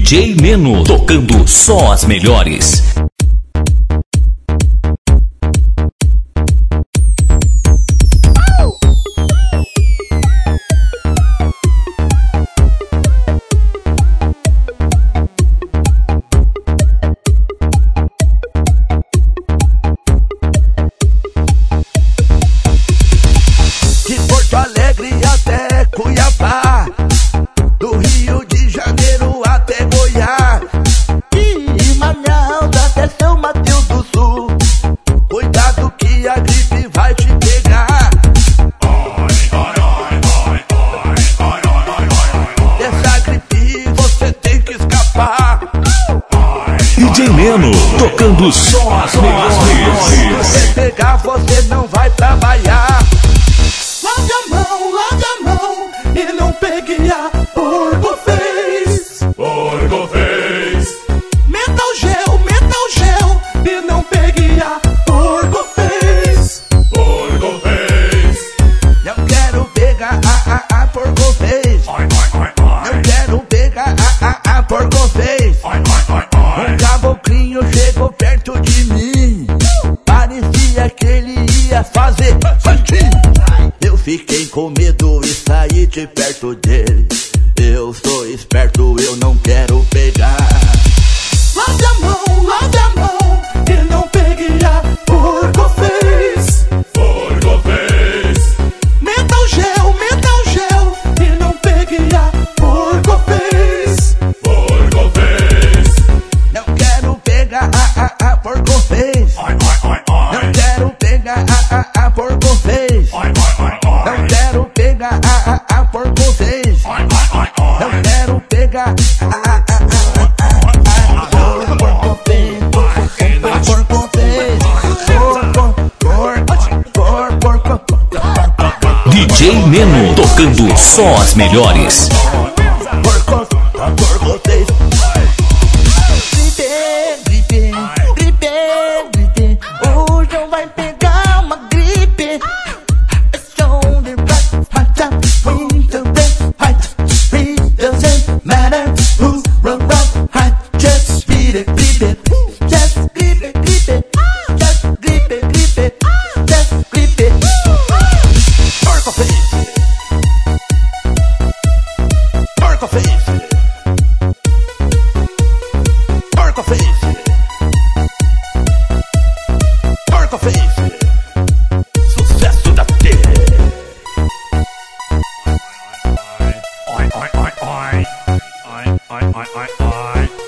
DJ Meno, tocando só as melhores. De Porto Alegre até Cuiabá, do Rio de Janeiro até Goiás, e Manaus até São Mateus do Sul. Cuidado que a gripe vai te pegar. Dessa gripe você tem que escapar. DJ Meno, tocando só as melhores. Se você pegar, você não vai trabalhar. Lave a mão e não pegue a porco fez. Porco fez. Meta o gel e não pegue a porco fez. Porco fez. Não quero pegar a porco fez. Não quero pegar a porco fez. Um caboclinho chegou perto de mim, parecia que ele ia fazer assim. Eu fiquei com medo e saí de perto dele. Eu sou esperto, eu não quero pegar. Lave a mão e não pegue a porco fez. Porco fez. Meta o gel e não pegue a porco fez. Porco fez. Não quero pegar a porco fez. Não quero pegar a porco fez. Não quero pegar a porco fez. Não quero pegar a porco fez. Porco fez. DJ Meno, tocando só as melhores. Porco fez. Gripe. O João vai pegar uma gripe. It's only right. Winter break. It doesn't matter who run. Just beat it. Just grip it. Just grip it. Just grip it. Porco face. Porco face. Porco face. Porco face. Sucesso da T. Oi.